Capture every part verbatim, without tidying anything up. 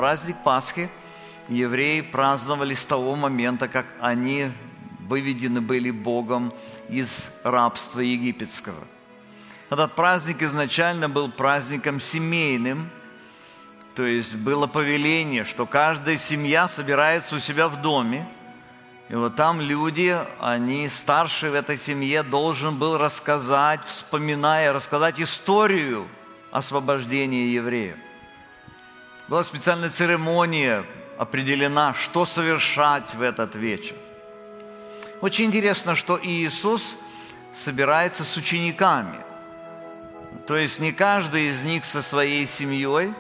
праздник Пасхи евреи праздновали с того момента, как они выведены были Богом из рабства египетского. Этот праздник изначально был праздником семейным, то есть было повеление, что каждая семья собирается у себя в доме, и вот там люди, они, старший в этой семье, должен был рассказать, вспоминая, рассказать историю освобождения евреев. Была специальная церемония, определена, что совершать в этот вечер. Очень интересно, что Иисус собирается с учениками. То есть не каждый из них со своей семьей,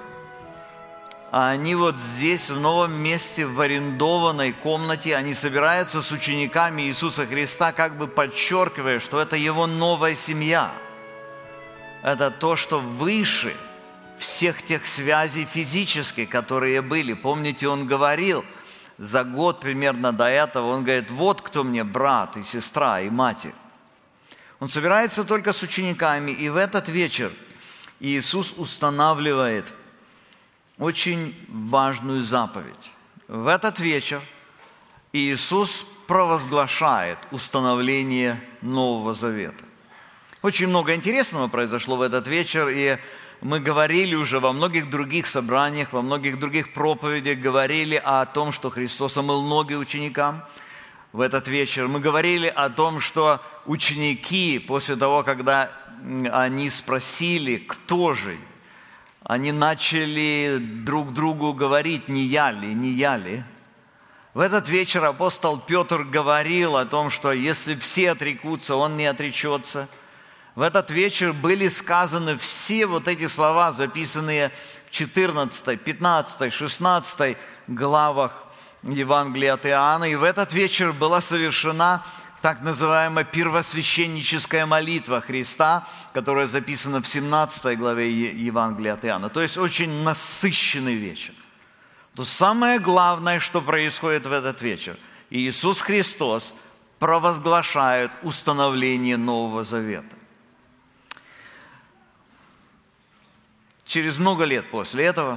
а они вот здесь, в новом месте, в арендованной комнате, они собираются с учениками Иисуса Христа, как бы подчеркивая, что это Его новая семья. Это то, что выше всех тех связей физических, которые были. Помните, Он говорил за год примерно до этого, Он говорит, вот кто мне брат и сестра и матерь. Он собирается только с учениками, и в этот вечер Иисус устанавливает очень важную заповедь. В этот вечер Иисус провозглашает установление Нового Завета. Очень много интересного произошло в этот вечер, и мы говорили уже во многих других собраниях, во многих других проповедях, говорили о том, что Христос омыл ноги ученикам в этот вечер. Мы говорили о том, что ученики, после того, когда они спросили, кто же, они начали друг другу говорить, не я ли, не я ли. В этот вечер апостол Петр говорил о том, что если все отрекутся, он не отречется. В этот вечер были сказаны все вот эти слова, записанные в четырнадцатой, пятнадцатой, шестнадцатой главах Евангелия от Иоанна. И в этот вечер была совершена так называемая первосвященническая молитва Христа, которая записана в семнадцатой главе Евангелия от Иоанна. То есть очень насыщенный вечер. То самое главное, что происходит в этот вечер. Иисус Христос провозглашает установление Нового Завета. Через много лет после этого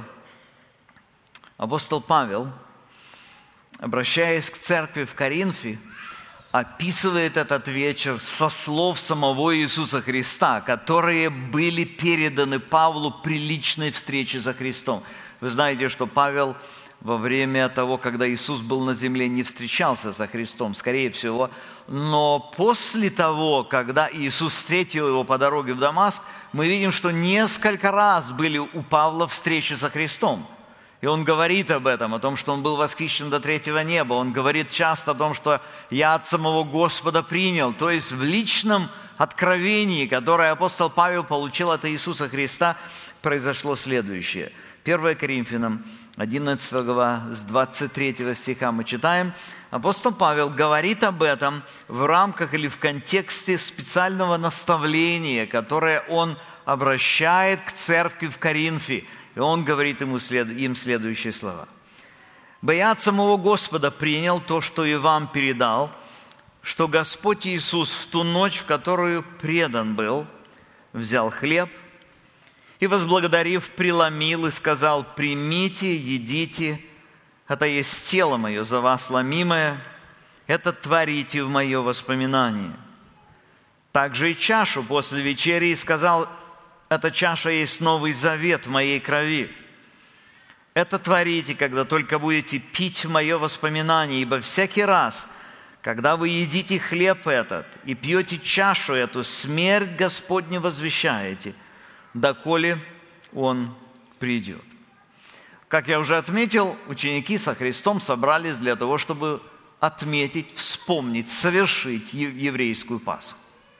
апостол Павел, обращаясь к церкви в Коринфе, описывает этот вечер со слов самого Иисуса Христа, которые были переданы Павлу при личной встрече за Христом. Вы знаете, что Павел во время того, когда Иисус был на земле, не встречался со Христом, скорее всего, но после того, когда Иисус встретил его по дороге в Дамаск, мы видим, что несколько раз были у Павла встречи со Христом. И он говорит об этом, о том, что он был восхищен до третьего неба. Он говорит часто о том, что «я от самого Господа принял». То есть в личном откровении, которое апостол Павел получил от Иисуса Христа, произошло следующее. первое Коринфянам, одиннадцатая глава, с двадцать третьего стиха мы читаем. Апостол Павел говорит об этом в рамках или в контексте специального наставления, которое он обращает к церкви в Коринфе. И он говорит ему, им следующие слова. «Бо я от самого Господа принял то, что и вам передал, что Господь Иисус в ту ночь, в которую предан был, взял хлеб и, возблагодарив, преломил и сказал, примите, едите, это есть тело мое за вас ломимое, это творите в мое воспоминание. Также и чашу после вечери и сказал, эта чаша есть новый завет в моей крови. Это творите, когда только будете пить в мое воспоминание, ибо всякий раз, когда вы едите хлеб этот и пьете чашу эту, смерть Господню возвещаете, доколе Он придет». Как я уже отметил, ученики со Христом собрались для того, чтобы отметить, вспомнить, совершить еврейскую Пасху.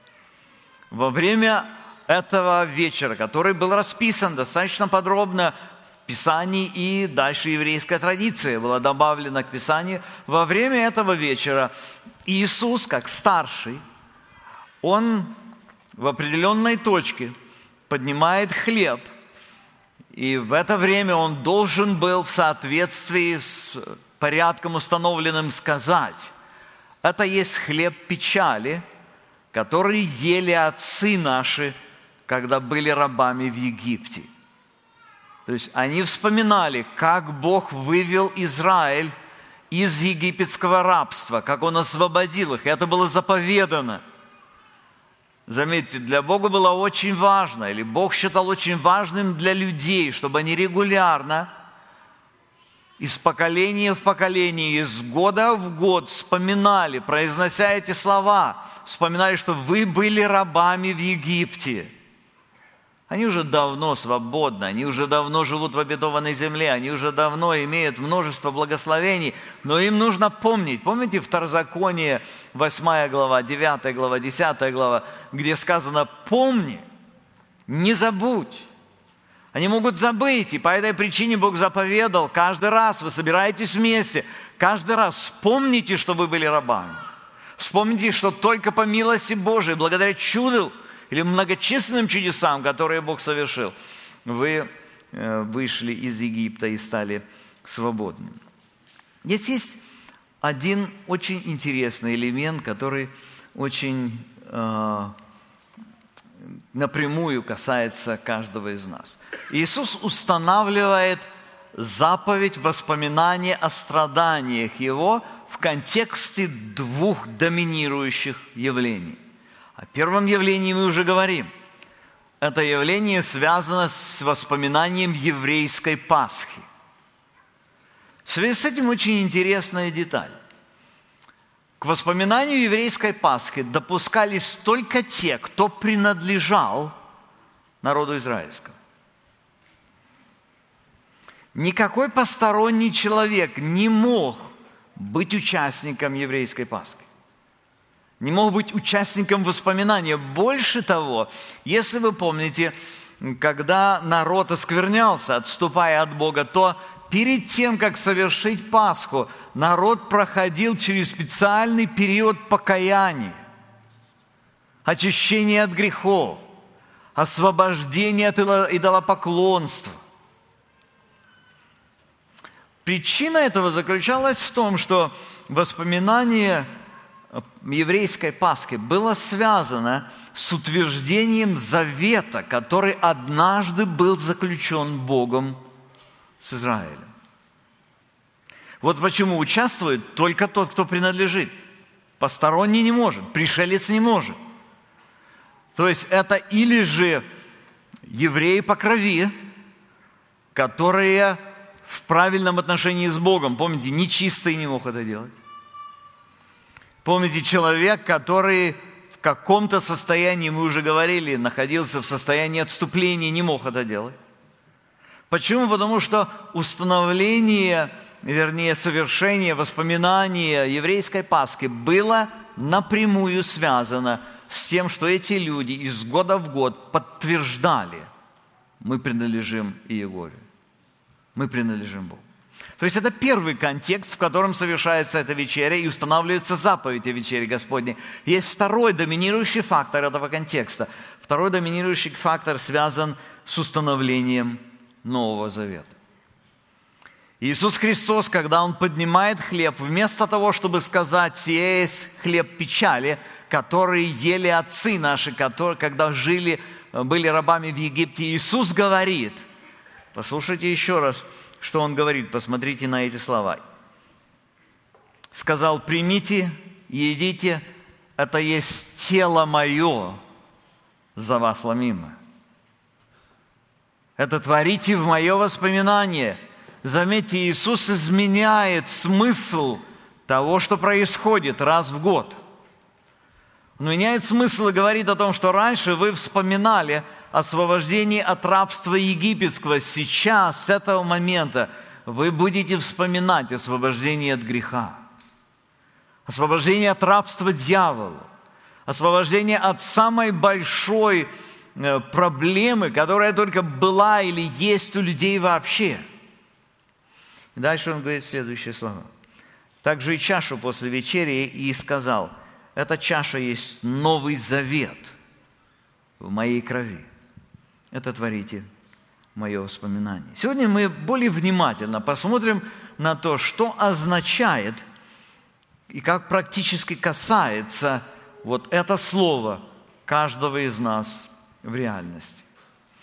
Во время этого вечера, который был расписан достаточно подробно в Писании, и дальше еврейская традиция была добавлена к Писанию, во время этого вечера Иисус, как старший, Он в определенной точке поднимает хлеб, и в это время Он должен был в соответствии с порядком установленным сказать, это есть хлеб печали, который ели отцы наши, когда были рабами в Египте. То есть они вспоминали, как Бог вывел Израиль из египетского рабства, как Он освободил их. И это было заповедано. Заметьте, для Бога было очень важно, или Бог считал очень важным для людей, чтобы они регулярно, из поколения в поколение, из года в год вспоминали, произнося эти слова, вспоминали, что вы были рабами в Египте. Они уже давно свободны, они уже давно живут в обетованной земле, они уже давно имеют множество благословений, но им нужно помнить. Помните Второзаконие, восьмая глава, девятая глава, десятая глава, где сказано «помни, не забудь». Они могут забыть, и по этой причине Бог заповедал, каждый раз вы собираетесь вместе, каждый раз вспомните, что вы были рабами. Вспомните, что только по милости Божией, благодаря чуду, или многочисленным чудесам, которые Бог совершил, вы вышли из Египта и стали свободными. Здесь есть один очень интересный элемент, который очень э, напрямую касается каждого из нас. Иисус устанавливает заповедь воспоминания о страданиях Его в контексте двух доминирующих явлений. О первом явлении мы уже говорим. Это явление связано с воспоминанием еврейской Пасхи. В связи с этим очень интересная деталь. К воспоминанию еврейской Пасхи допускались только те, кто принадлежал народу израильскому. Никакой посторонний человек не мог быть участником еврейской Пасхи. Не мог быть участником воспоминания. Больше того, если вы помните, когда народ осквернялся, отступая от Бога, то перед тем, как совершить Пасху, народ проходил через специальный период покаяния, очищения от грехов, освобождения от идолопоклонства. Причина этого заключалась в том, что воспоминание еврейской Пасхи было связано с утверждением завета, который однажды был заключен Богом с Израилем. Вот почему участвует только тот, кто принадлежит. Посторонний не может, пришелец не может. То есть это или же евреи по крови, которые в правильном отношении с Богом, помните, нечистый не мог это делать. Помните, человек, который в каком-то состоянии, мы уже говорили, находился в состоянии отступления, не мог это делать. Почему? Потому что установление, вернее, совершение воспоминания еврейской Пасхи было напрямую связано с тем, что эти люди из года в год подтверждали, мы принадлежим Иегове, мы принадлежим Богу. То есть это первый контекст, в котором совершается эта вечеря и устанавливается заповедь о вечере Господней. Есть второй доминирующий фактор этого контекста. Второй доминирующий фактор связан с установлением Нового Завета. Иисус Христос, когда Он поднимает хлеб, вместо того, чтобы сказать, «Сие есть хлеб печали, который ели отцы наши, которые, когда жили, были рабами в Египте», Иисус говорит, послушайте еще раз, что Он говорит, посмотрите на эти слова. Сказал, примите, едите, это есть тело мое за вас ломимое. Это творите в мое воспоминание. Заметьте, Иисус изменяет смысл того, что происходит раз в год. Он меняет смысл и говорит о том, что раньше вы вспоминали освобождение от рабства египетского. Сейчас, с этого момента, вы будете вспоминать освобождение от греха, освобождение от рабства дьявола, освобождение от самой большой проблемы, которая только была или есть у людей вообще. И дальше он говорит следующие слова. «Также и чашу после вечери и сказал, эта чаша есть новый завет в моей крови. Это творите мое воспоминание». Сегодня мы более внимательно посмотрим на то, что означает и как практически касается вот это слово каждого из нас в реальности.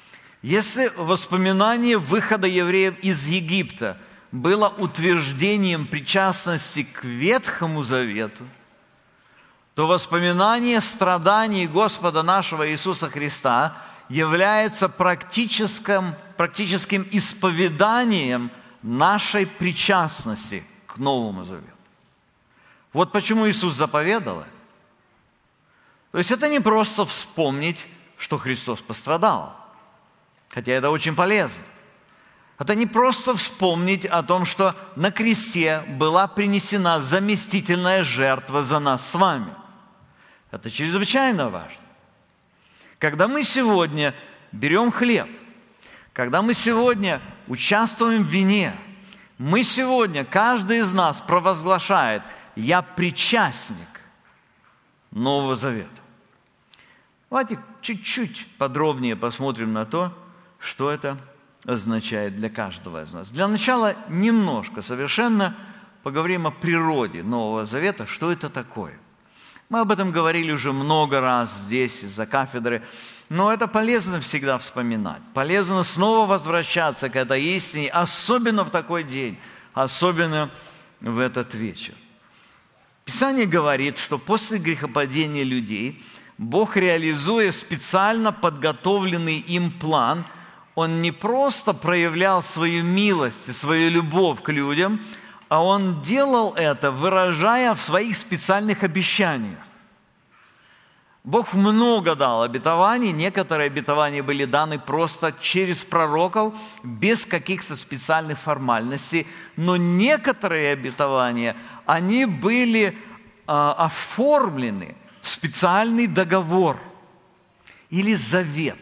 Если воспоминание выхода евреев из Египта было утверждением причастности к Ветхому Завету, то воспоминание страданий Господа нашего Иисуса Христа является практическим, практическим исповеданием нашей причастности к Новому Завету. Вот почему Иисус заповедал это. То есть это не просто вспомнить, что Христос пострадал, хотя это очень полезно. Это не просто вспомнить о том, что на кресте была принесена заместительная жертва за нас с вами. Это чрезвычайно важно. Когда мы сегодня берем хлеб, когда мы сегодня участвуем в вине, мы сегодня, каждый из нас провозглашает: «Я причастник Нового Завета». Давайте чуть-чуть подробнее посмотрим на то, что это означает для каждого из нас. Для начала немножко, совершенно поговорим о природе Нового Завета, что это такое. Мы об этом говорили уже много раз здесь, из-за кафедры, но это полезно всегда вспоминать. Полезно снова возвращаться к этой истине, особенно в такой день, особенно в этот вечер. Писание говорит, что после грехопадения людей Бог, реализуя специально подготовленный им план, Он не просто проявлял свою милость и свою любовь к людям, а Он делал это, выражая в своих специальных обещаниях. Бог много дал обетований, некоторые обетования были даны просто через пророков, без каких-то специальных формальностей, но некоторые обетования, они были а, оформлены в специальный договор или завет.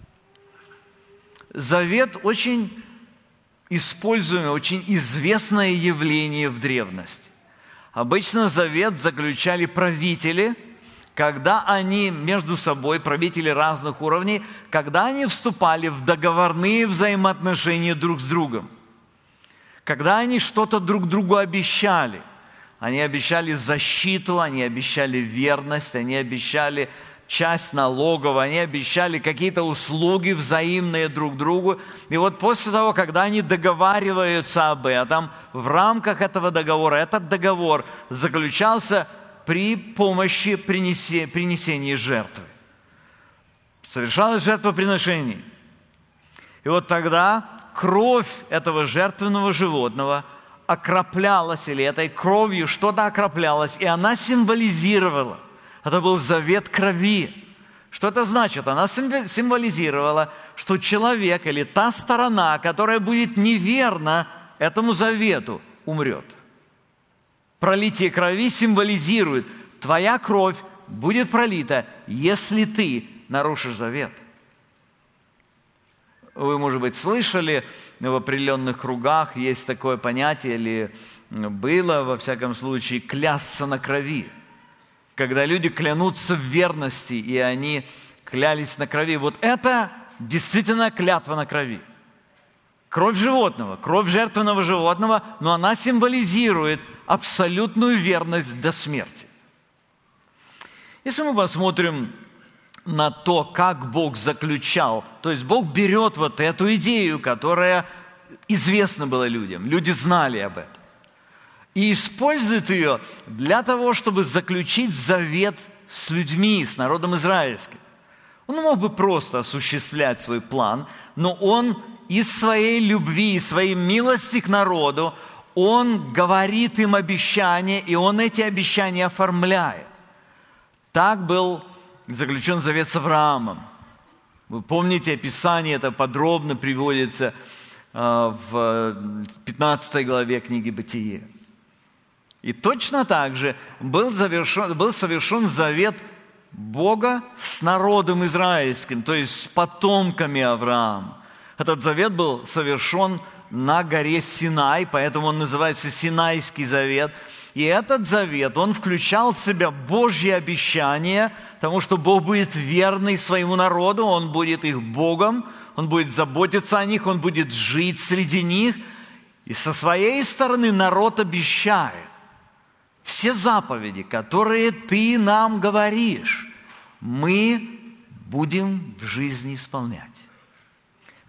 Завет очень используемое, очень известное явление в древности. Обычно завет заключали правители, когда они между собой, правители разных уровней, когда они вступали в договорные взаимоотношения друг с другом, когда они что-то друг другу обещали. Они обещали защиту, они обещали верность, они обещали часть налогов, они обещали какие-то услуги взаимные друг другу. И вот после того, когда они договариваются об этом, в рамках этого договора, этот договор заключался при помощи принесе, принесения жертвы. Совершалось жертвоприношение. И вот тогда кровь этого жертвенного животного окроплялась, или этой кровью что-то окроплялось, и она символизировала. Это был завет крови. Что это значит? Она символизировала, что человек или та сторона, которая будет неверна этому завету, умрет. Пролитие крови символизирует: твоя кровь будет пролита, если ты нарушишь завет. Вы, может быть, слышали, в определенных кругах есть такое понятие, или было, во всяком случае, клясться на крови. Когда люди клянутся в верности, и они клялись на крови. Вот это действительно клятва на крови. Кровь животного, кровь жертвенного животного, но она символизирует абсолютную верность до смерти. Если мы посмотрим на то, как Бог заключал, то есть Бог берет вот эту идею, которая известна была людям, люди знали об этом, и использует ее для того, чтобы заключить завет с людьми, с народом израильским. Он мог бы просто осуществлять свой план, но он из своей любви, из своей милости к народу, он говорит им обещания, и он эти обещания оформляет. Так был заключен завет с Авраамом. Вы помните, описание это подробно приводится в пятнадцатой главе книги «Бытие». И точно так же был, завершен, был совершен завет Бога с народом израильским, то есть с потомками Авраама. Этот завет был совершен на горе Синай, поэтому он называется Синайский завет. И этот завет, он включал в себя Божьи обещания, потому что Бог будет верный своему народу, Он будет их Богом, Он будет заботиться о них, Он будет жить среди них. И со своей стороны народ обещает: все заповеди, которые ты нам говоришь, мы будем в жизни исполнять.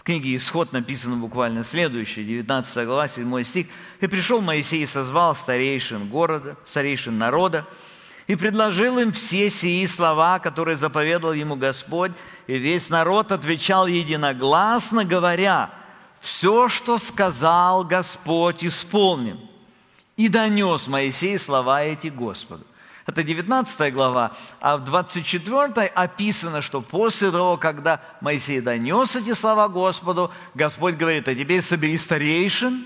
книге «Исход» написано буквально следующее, девятнадцатая глава, седьмой стих. «И пришел Моисей и созвал старейшин города, старейшин народа, и предложил им все сии слова, которые заповедал ему Господь, и весь народ отвечал единогласно, говоря: все, что сказал Господь, исполним. И донес Моисей слова эти Господу». Это девятнадцатая глава, а в двадцать четвёртой описано, что после того, когда Моисей донес эти слова Господу, Господь говорит: а теперь собери старейшин,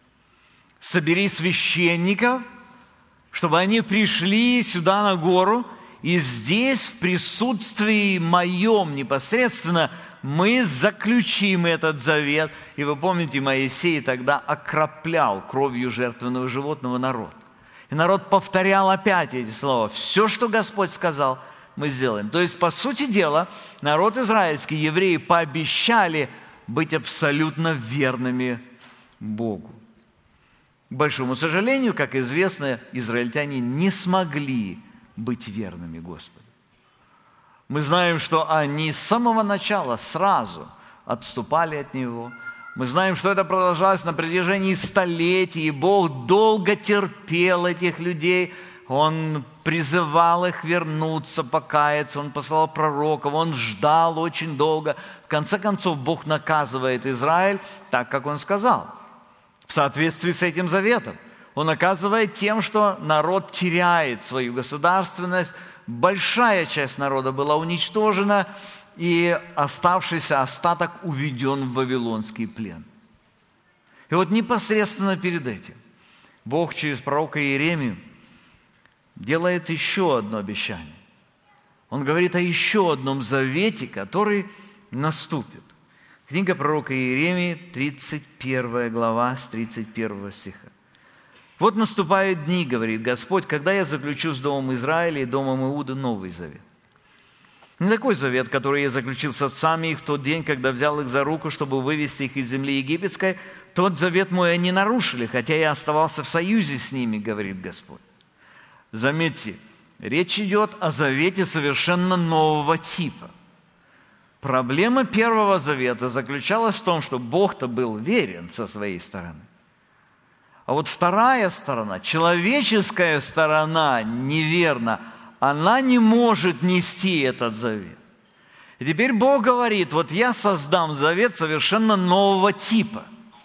собери священников, чтобы они пришли сюда на гору, и здесь, в присутствии моем непосредственно, мы заключим этот завет. И вы помните, Моисей тогда окроплял кровью жертвенного животного народ. И народ повторял опять эти слова. Все, что Господь сказал, мы сделаем. То есть, по сути дела, народ израильский, евреи, пообещали быть абсолютно верными Богу. К большому сожалению, как известно, израильтяне не смогли быть верными Господу. Мы знаем, что они с самого начала сразу отступали от Него. Мы знаем, что это продолжалось на протяжении столетий, и Бог долго терпел этих людей. Он призывал их вернуться, покаяться, Он посылал пророков, Он ждал очень долго. В конце концов, Бог наказывает Израиль так, как Он сказал, в соответствии с этим заветом. Он наказывает тем, что народ теряет свою государственность. Большая часть народа была уничтожена, и оставшийся остаток уведен в вавилонский плен. И вот непосредственно перед этим Бог через пророка Иеремию делает еще одно обещание. Он говорит о еще одном завете, который наступит. Книга пророка Иеремии, тридцать первая глава, с тридцать первого стиха. «Вот наступают дни, говорит Господь, когда я заключу с домом Израиля и домом Иуды новый завет. Не такой завет, который я заключил с отцами их в тот день, когда взял их за руку, чтобы вывести их из земли египетской. Тот завет мой они нарушили, хотя я оставался в союзе с ними, говорит Господь». Заметьте, речь идет о завете совершенно нового типа. Проблема Первого Завета заключалась в том, что Бог-то был верен со своей стороны. А вот вторая сторона, человеческая сторона, неверна. Она не может нести этот завет. И теперь Бог говорит: вот я создам завет совершенно нового типа.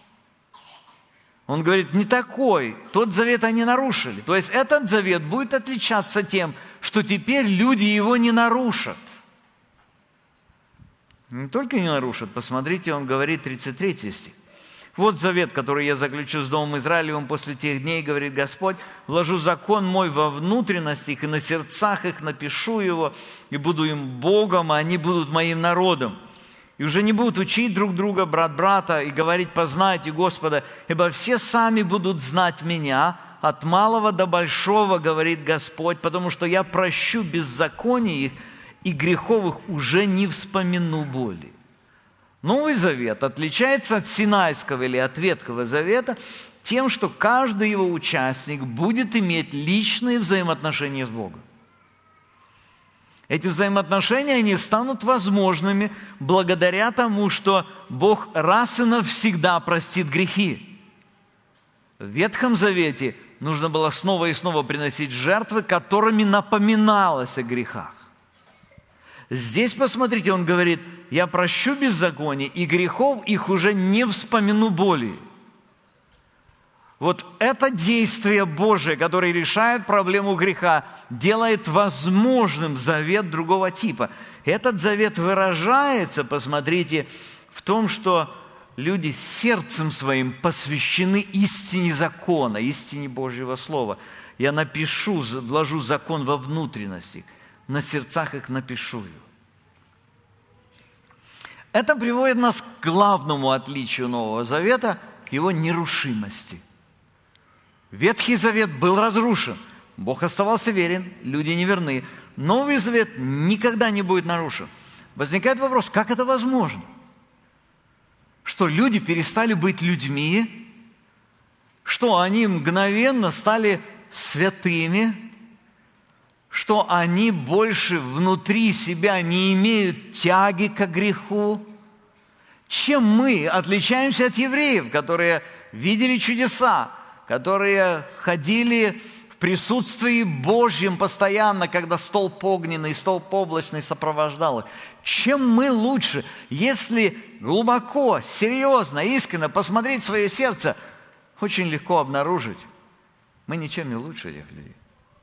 Он говорит: не такой, тот завет они нарушили. То есть этот завет будет отличаться тем, что теперь люди его не нарушат. Не только не нарушат, посмотрите, он говорит, тридцать третий стих. «Вот завет, который я заключу с домом Израилевым после тех дней, говорит Господь, вложу закон мой во внутренность их, и на сердцах их напишу его, и буду им Богом, а они будут моим народом. И уже не будут учить друг друга, брат брата, и говорить: познайте Господа, ибо все сами будут знать меня, от малого до большого, говорит Господь, потому что я прощу беззаконие их, и грехов их уже не вспомину более». Новый Завет отличается от Синайского или от Ветхого Завета тем, что каждый его участник будет иметь личные взаимоотношения с Богом. Эти взаимоотношения, они станут возможными благодаря тому, что Бог раз и навсегда простит грехи. В Ветхом Завете нужно было снова и снова приносить жертвы, которыми напоминалось о грехах. Здесь, посмотрите, он говорит: я прощу беззаконие, и грехов их уже не вспомину более. Вот это действие Божие, которое решает проблему греха, делает возможным завет другого типа. Этот завет выражается, посмотрите, в том, что люди сердцем своим посвящены истине закона, истине Божьего Слова. Я напишу, вложу закон во внутренности, на сердцах их напишу его. Это приводит нас к главному отличию Нового Завета, к его нерушимости. Ветхий Завет был разрушен, Бог оставался верен, люди неверны. Новый Завет никогда не будет нарушен. Возникает вопрос: как это возможно? Что люди перестали быть людьми, что они мгновенно стали святыми, что они больше внутри себя не имеют тяги к греху. Чем мы отличаемся от евреев, которые видели чудеса, которые ходили в присутствии Божьем постоянно, когда столб огненный, столб облачный сопровождал их? Чем мы лучше, если глубоко, серьезно, искренне посмотреть в свое сердце, очень легко обнаружить, мы ничем не лучше этих людей.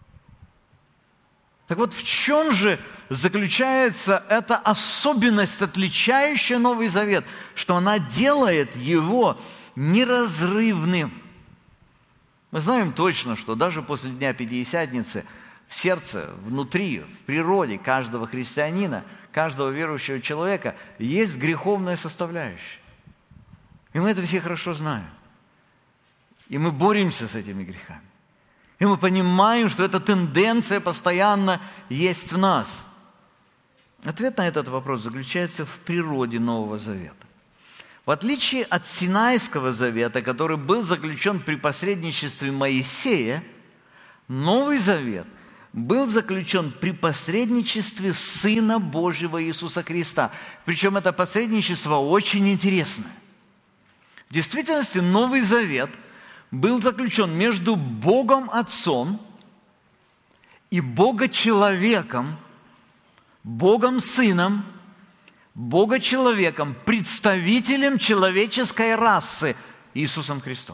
Так вот, в чем же заключается эта особенность, отличающая Новый Завет, что она делает его неразрывным? Мы знаем точно, что даже после Дня Пятидесятницы в сердце, внутри, в природе каждого христианина, каждого верующего человека есть греховная составляющая. И мы это все хорошо знаем. И мы боремся с этими грехами. И мы понимаем, что эта тенденция постоянно есть в нас. Ответ на этот вопрос заключается в природе Нового Завета. В отличие от Синайского Завета, который был заключен при посредничестве Моисея, Новый Завет был заключен при посредничестве Сына Божьего Иисуса Христа. Причем это посредничество очень интересное. В действительности Новый Завет был заключен между Богом Отцом и Бога-человеком, Богом Сыном, Бога-человеком, представителем человеческой расы Иисусом Христом.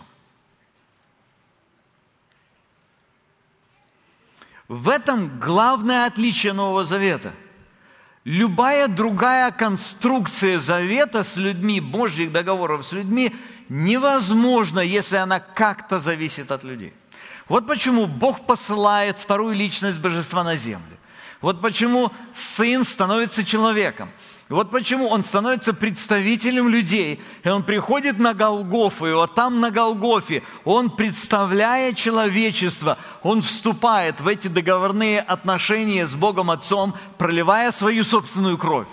В этом главное отличие Нового Завета. Любая другая конструкция завета с людьми, Божьих договоров с людьми, невозможна, если она как-то зависит от людей. Вот почему Бог посылает вторую личность Божества на землю. Вот почему Сын становится человеком. Вот почему Он становится представителем людей. И Он приходит на Голгофу, и вот там на Голгофе Он, представляя человечество, Он вступает в эти договорные отношения с Богом Отцом, проливая свою собственную кровь.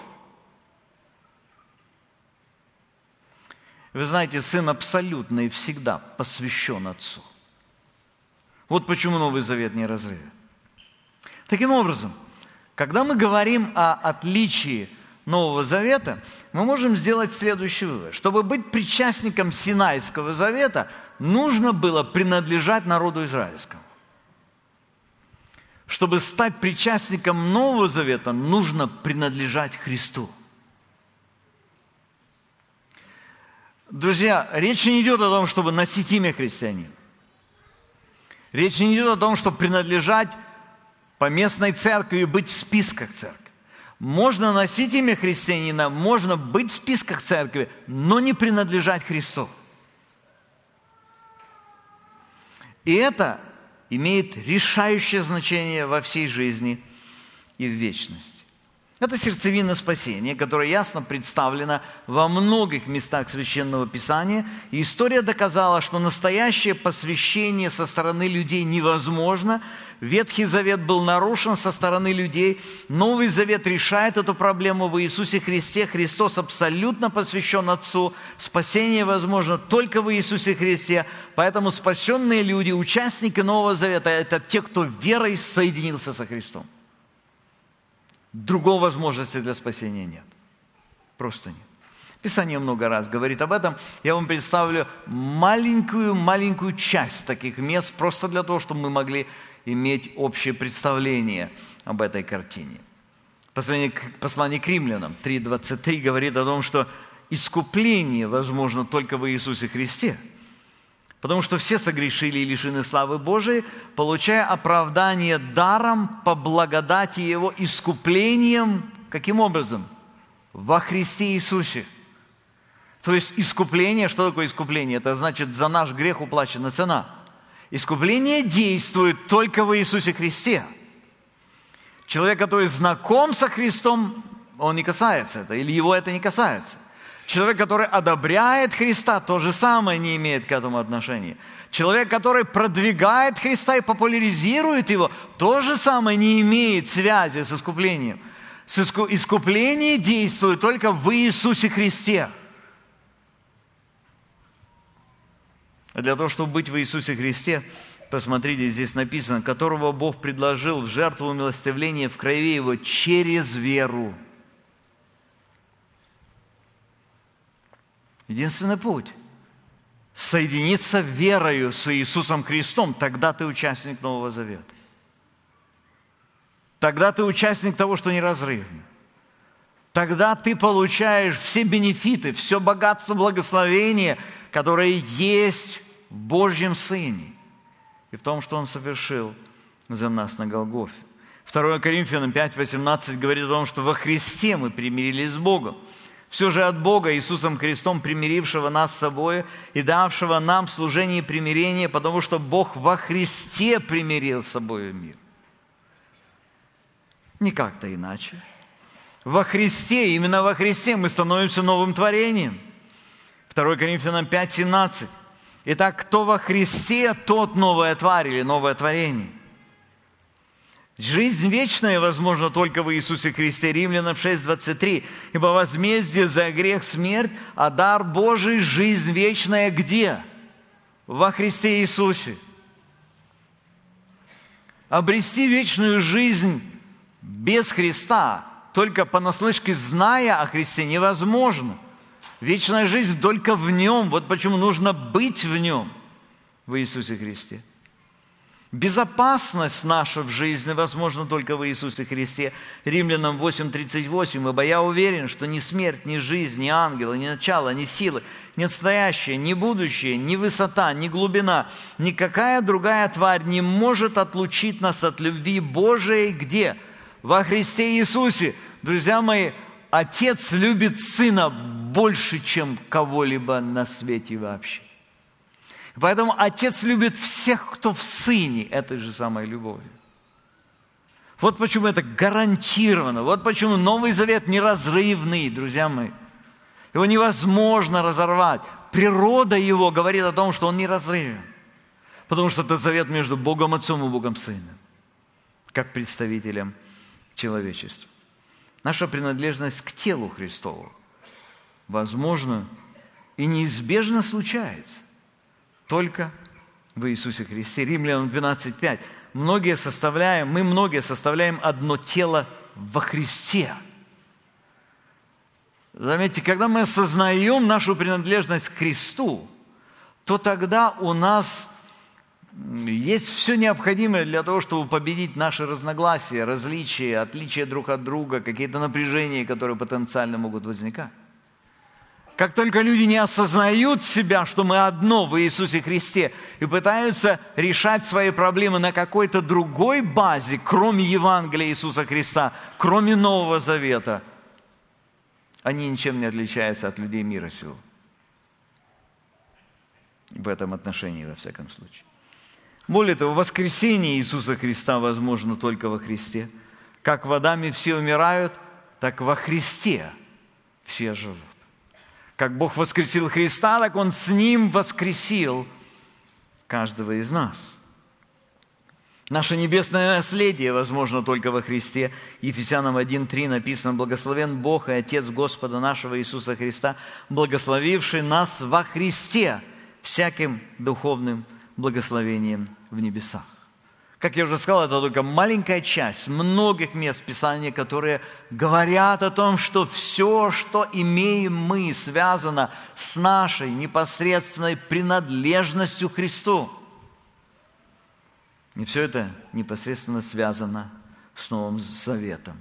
Вы знаете, Сын абсолютно и всегда посвящен Отцу. Вот почему Новый Завет неразрывен. Таким образом, когда мы говорим о отличии Нового Завета, мы можем сделать следующий вывод. Чтобы быть причастником Синайского Завета, нужно было принадлежать народу израильскому. Чтобы стать причастником Нового Завета, нужно принадлежать Христу. Друзья, речь не идет о том, чтобы носить имя христианина. Речь не идет о том, чтобы принадлежать поместной церкви и быть в списках церкви. Можно носить имя христианина, можно быть в списках церкви, но не принадлежать Христу. И это имеет решающее значение во всей жизни и в вечности. Это сердцевина спасения, которая ясно представлена во многих местах Священного Писания. И история доказала, что настоящее посвящение со стороны людей невозможно. Ветхий Завет был нарушен со стороны людей. Новый Завет решает эту проблему в Иисусе Христе. Христос абсолютно посвящен Отцу. Спасение возможно только в Иисусе Христе. Поэтому спасенные люди, участники Нового Завета, это те, кто верой соединился со Христом. Другой возможности для спасения нет. Просто нет. Писание много раз говорит об этом. Я вам представлю маленькую-маленькую часть таких мест, просто для того, чтобы мы могли иметь общее представление об этой картине. Послание к, послание к Римлянам три двадцать три говорит о том, что искупление возможно только в Иисусе Христе. Потому что все согрешили и лишены славы Божией, получая оправдание даром по благодати Его, искуплением, каким образом? Во Христе Иисусе. То есть искупление, что такое искупление? Это значит, за наш грех уплачена цена. Искупление действует только в Иисусе Христе. Человек, который знаком со Христом, он не касается этого, или его это не касается. Человек, который одобряет Христа, то же самое не имеет к этому отношения. Человек, который продвигает Христа и популяризирует Его, то же самое не имеет связи с искуплением. Искупление действует только в Иисусе Христе. А для того, чтобы быть в Иисусе Христе, посмотрите, здесь написано, которого Бог предложил в жертву умилостивления в крови Его через веру. Единственный путь – соединиться верою с Иисусом Христом, тогда ты участник Нового Завета. Тогда ты участник того, что неразрывно. Тогда ты получаешь все бенефиты, все богатство благословения, которое есть в Божьем Сыне и в том, что Он совершил за нас на Голгофе. второе Коринфянам пять восемнадцать говорит о том, что во Христе мы примирились с Богом. Все же от Бога, Иисусом Христом, примирившего нас с собой и давшего нам служение примирения, потому что Бог во Христе примирил с собой мир. Не как-то иначе. Во Христе, именно во Христе мы становимся новым творением. второе Коринфянам пять семнадцать. Итак, кто во Христе, тот новая тварь или новое творение. Жизнь вечная возможна только в Иисусе Христе. Римлянам шесть двадцать три. Ибо возмездие за грех смерть, а дар Божий жизнь вечная где? Во Христе Иисусе. Обрести вечную жизнь без Христа, только понаслышке зная о Христе, невозможно. Вечная жизнь только в Нем. Вот почему нужно быть в Нем, в Иисусе Христе. Безопасность наша в жизни возможна только в Иисусе Христе. Римлянам восемь тридцать восемь. Ибо я уверен, что ни смерть, ни жизнь, ни ангелы, ни начало, ни силы, ни настоящее, ни будущее, ни высота, ни глубина, никакая другая тварь не может отлучить нас от любви Божией где? Во Христе Иисусе. Друзья мои, Отец любит Сына больше, чем кого-либо на свете вообще. Поэтому Отец любит всех, кто в Сыне, этой же самой любовью. Вот почему это гарантировано. Вот почему Новый Завет неразрывный, друзья мои. Его невозможно разорвать. Природа его говорит о том, что он неразрывен. Потому что это завет между Богом Отцом и Богом Сыном, как представителем человечества. Наша принадлежность к телу Христову возможно и неизбежно случается только в Иисусе Христе. Римлянам двенадцать пять. Многие составляем, мы многие составляем одно тело во Христе. Заметьте, когда мы осознаем нашу принадлежность к Христу, то тогда у нас есть все необходимое для того, чтобы победить наши разногласия, различия, отличия друг от друга, какие-то напряжения, которые потенциально могут возникать. Как только люди не осознают себя, что мы одно в Иисусе Христе, и пытаются решать свои проблемы на какой-то другой базе, кроме Евангелия Иисуса Христа, кроме Нового Завета, они ничем не отличаются от людей мира сего. В этом отношении, во всяком случае. Более того, воскресение Иисуса Христа возможно только во Христе. Как в Адаме все умирают, так во Христе все живут. Как Бог воскресил Христа, так Он с Ним воскресил каждого из нас. Наше небесное наследие возможно только во Христе. Ефесянам один три написано: «Благословен Бог и Отец Господа нашего Иисуса Христа, благословивший нас во Христе всяким духовным благословением в небесах». Как я уже сказал, это только маленькая часть многих мест Писания, которые говорят о том, что все, что имеем мы, связано с нашей непосредственной принадлежностью к Христу. И все это непосредственно связано с Новым Заветом.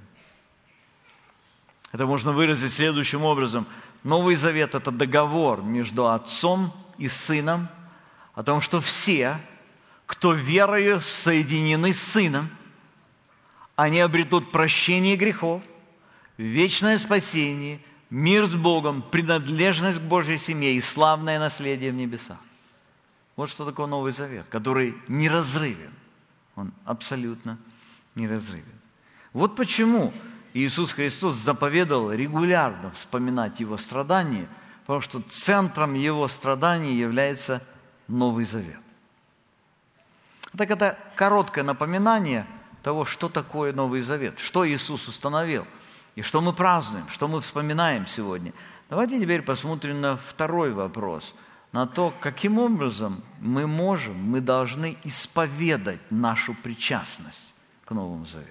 Это можно выразить следующим образом. Новый Завет – это договор между Отцом и Сыном о том, что все, кто верою соединены с Сыном, они обретут прощение грехов, вечное спасение, мир с Богом, принадлежность к Божьей семье и славное наследие в небесах. Вот что такое Новый Завет, который неразрывен. Он абсолютно неразрывен. Вот почему Иисус Христос заповедал регулярно вспоминать Его страдания, потому что центром Его страданий является Новый Завет. Так это короткое напоминание того, что такое Новый Завет, что Иисус установил, и что мы празднуем, что мы вспоминаем сегодня. Давайте теперь посмотрим на второй вопрос, на то, каким образом мы можем, мы должны исповедать нашу причастность к Новому Завету.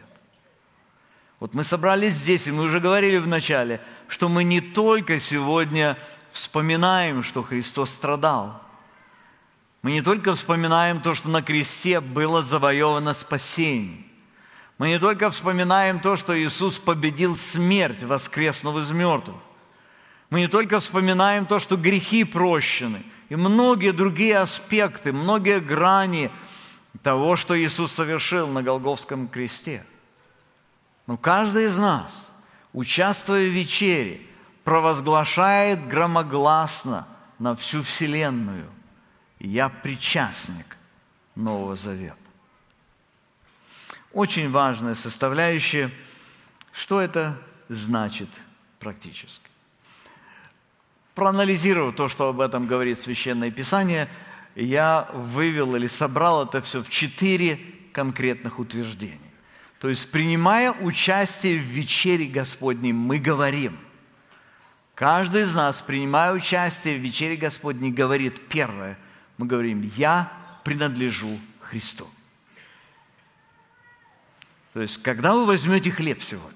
Вот мы собрались здесь, и мы уже говорили в начале, что мы не только сегодня вспоминаем, что Христос страдал. Мы не только вспоминаем то, что на кресте было завоевано спасение. Мы не только вспоминаем то, что Иисус победил смерть, воскреснув из мертвых. Мы не только вспоминаем то, что грехи прощены, и многие другие аспекты, многие грани того, что Иисус совершил на Голгофском кресте. Но каждый из нас, участвуя в вечере, провозглашает громогласно на всю вселенную: «Я причастник Нового Завета». Очень важная составляющая, что это значит практически. Проанализировав то, что об этом говорит Священное Писание, я вывел или собрал это все в четыре конкретных утверждения. То есть, принимая участие в вечере Господней, мы говорим. Каждый из нас, принимая участие в вечере Господней, говорит первое. Мы говорим: «Я принадлежу Христу». То есть, когда вы возьмете хлеб сегодня,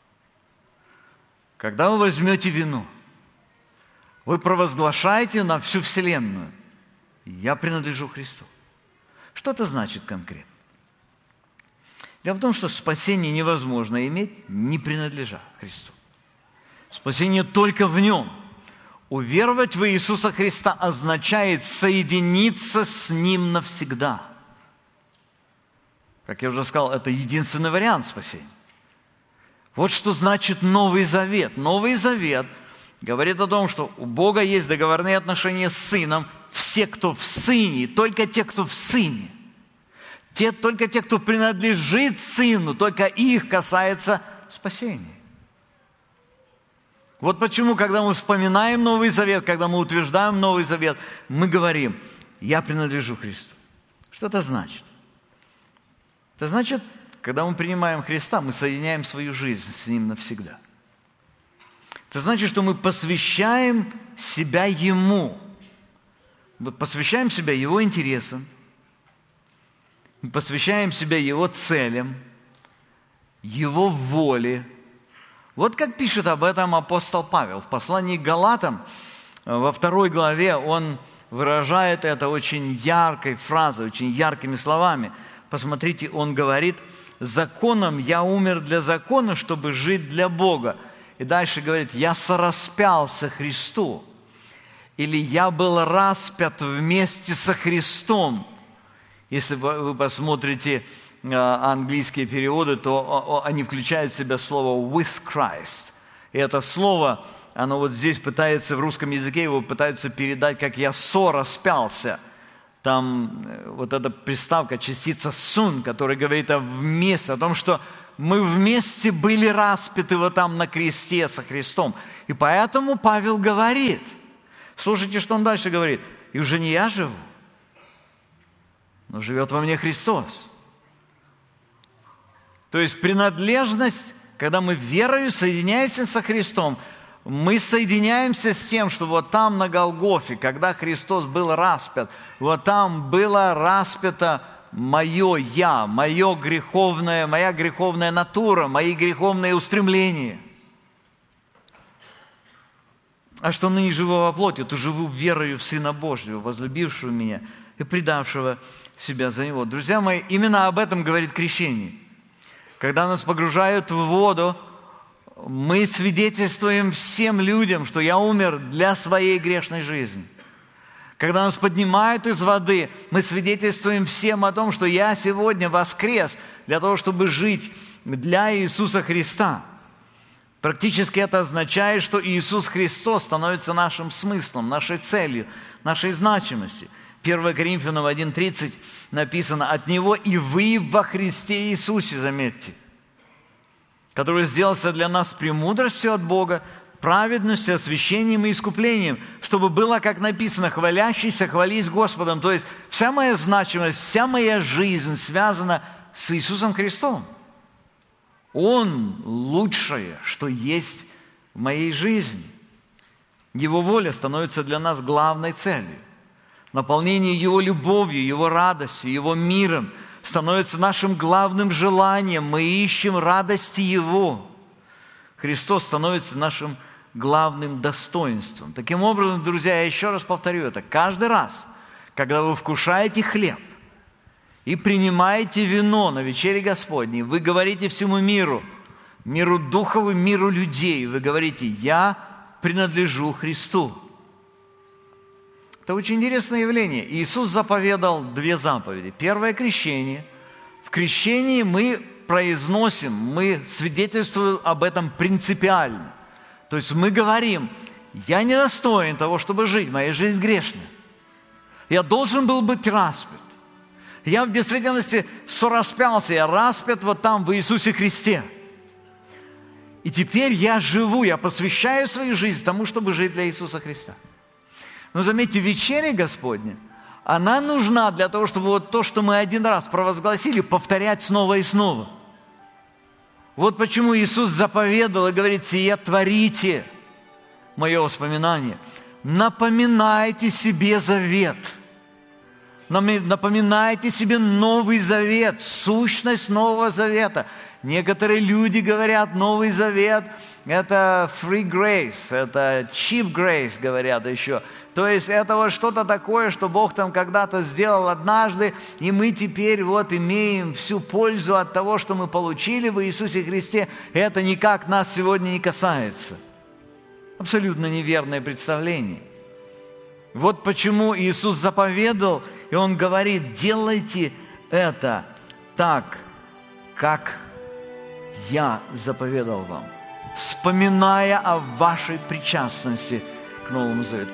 когда вы возьмете вино, вы провозглашаете на всю вселенную: «Я принадлежу Христу». Что это значит конкретно? Дело в том, что спасение невозможно иметь, не принадлежа Христу. Спасение только в Нем. Уверовать в Иисуса Христа означает соединиться с Ним навсегда. Как я уже сказал, это единственный вариант спасения. Вот что значит Новый Завет. Новый Завет говорит о том, что у Бога есть договорные отношения с Сыном. Все, кто в Сыне, только те, кто в Сыне. Те, только те, кто принадлежит Сыну, только их касается спасения. Вот почему, когда мы вспоминаем Новый Завет, когда мы утверждаем Новый Завет, мы говорим: «Я принадлежу Христу». Что это значит? Это значит, когда мы принимаем Христа, мы соединяем свою жизнь с Ним навсегда. Это значит, что мы посвящаем себя Ему. Мы посвящаем себя Его интересам, мы посвящаем себя Его целям, Его воле. Вот как пишет об этом апостол Павел. В послании к Галатам, во второй главе, он выражает это очень яркой фразой, очень яркими словами. Посмотрите, он говорит: «Законом я умер для закона, чтобы жить для Бога». И дальше говорит: «Я сораспялся Христу». Или «Я был распят вместе со Христом». Если вы посмотрите английские переводы, то они включают в себя слово «with Christ». И это слово, оно вот здесь пытается, в русском языке его пытаются передать, как «я сораспялся». Там вот эта приставка, частица «сун», которая говорит о вместе, о том, что мы вместе были распяты вот там на кресте со Христом. И поэтому Павел говорит, слушайте, что он дальше говорит: «И уже не я живу, но живет во мне Христос». То есть принадлежность, когда мы верою соединяемся со Христом, мы соединяемся с тем, что вот там на Голгофе, когда Христос был распят, вот там было распято мое «я», мое греховное, моя греховная натура, мои греховные устремления. А что ныне живу во плоти, то живу верою в Сына Божьего, возлюбившего меня и предавшего себя за Него. Друзья мои, именно об этом говорит крещение. Когда нас погружают в воду, мы свидетельствуем всем людям, что я умер для своей грешной жизни. Когда нас поднимают из воды, мы свидетельствуем всем о том, что я сегодня воскрес для того, чтобы жить для Иисуса Христа. Практически это означает, что Иисус Христос становится нашим смыслом, нашей целью, нашей значимостью. первое Коринфянам один тридцать написано: «От Него и вы во Христе Иисусе», заметьте, который сделался для нас премудростью от Бога, праведностью, освящением и искуплением, чтобы было, как написано, хвалящийся, хвались Господом. То есть вся моя значимость, вся моя жизнь связана с Иисусом Христом. Он лучшее, что есть в моей жизни. Его воля становится для нас главной целью. Наполнение Его любовью, Его радостью, Его миром становится нашим главным желанием. Мы ищем радости Его. Христос становится нашим главным достоинством. Таким образом, друзья, я еще раз повторю это. Каждый раз, когда вы вкушаете хлеб и принимаете вино на вечере Господней, вы говорите всему миру, миру духов и миру людей, вы говорите: «Я принадлежу Христу». Это очень интересное явление. Иисус заповедал две заповеди. Первое – крещение. В крещении мы произносим, мы свидетельствуем об этом принципиально. То есть мы говорим: «Я недостоин того, чтобы жить, моя жизнь грешная. Я должен был быть распят. Я в действительности сораспялся, я распят вот там, в Иисусе Христе. И теперь я живу, я посвящаю свою жизнь тому, чтобы жить для Иисуса Христа». Но заметьте, вечеря Господня, она нужна для того, чтобы вот то, что мы один раз провозгласили, повторять снова и снова. Вот почему Иисус заповедал и говорит: «Сие творите, мое воспоминание». Напоминайте себе завет. Напоминайте себе Новый Завет, сущность Нового Завета. Некоторые люди говорят: Новый Завет – это free grace, это cheap grace, говорят еще. То есть это вот что-то такое, что Бог там когда-то сделал однажды, и мы теперь вот имеем всю пользу от того, что мы получили в Иисусе Христе. Это никак нас сегодня не касается. Абсолютно неверное представление. Вот почему Иисус заповедал, и Он говорит: делайте это так, как Я заповедал вам, вспоминая о вашей причастности к Новому Завету.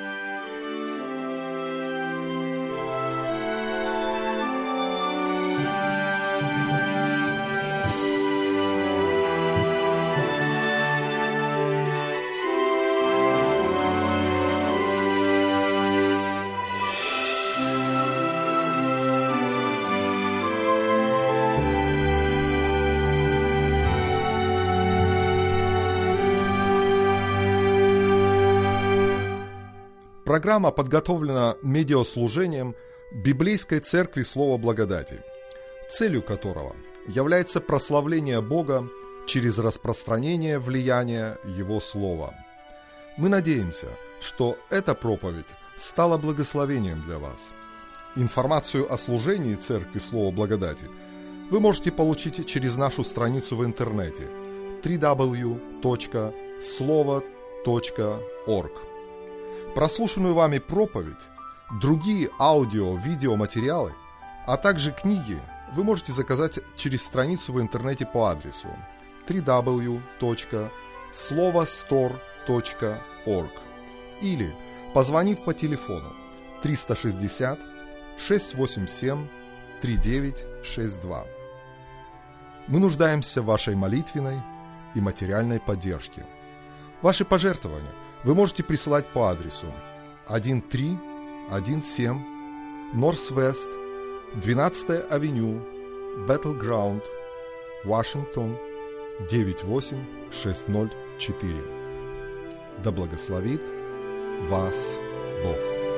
Программа подготовлена медиаслужением Библейской Церкви Слова Благодати, целью которого является прославление Бога через распространение влияния Его Слова. Мы надеемся, что эта проповедь стала благословением для вас. Информацию о служении Церкви Слова Благодати вы можете получить через нашу страницу в интернете дабл ю дабл ю дабл ю точка слово точка орг. Прослушанную вами проповедь, другие аудио-видеоматериалы, а также книги вы можете заказать через страницу в интернете по адресу дабл ю дабл ю дабл ю точка слово стор точка орг или позвонив по телефону триста шестьдесят шестьсот восемьдесят семь тридцать девять шестьдесят два. Мы нуждаемся в вашей молитвенной и материальной поддержке. Ваши пожертвования вы можете присылать по адресу тысяча триста семнадцать Норс-Вест, двенадцатая авеню, Battleground, Вашингтон, девять восемь шестьсот четыре. Да благословит вас Бог.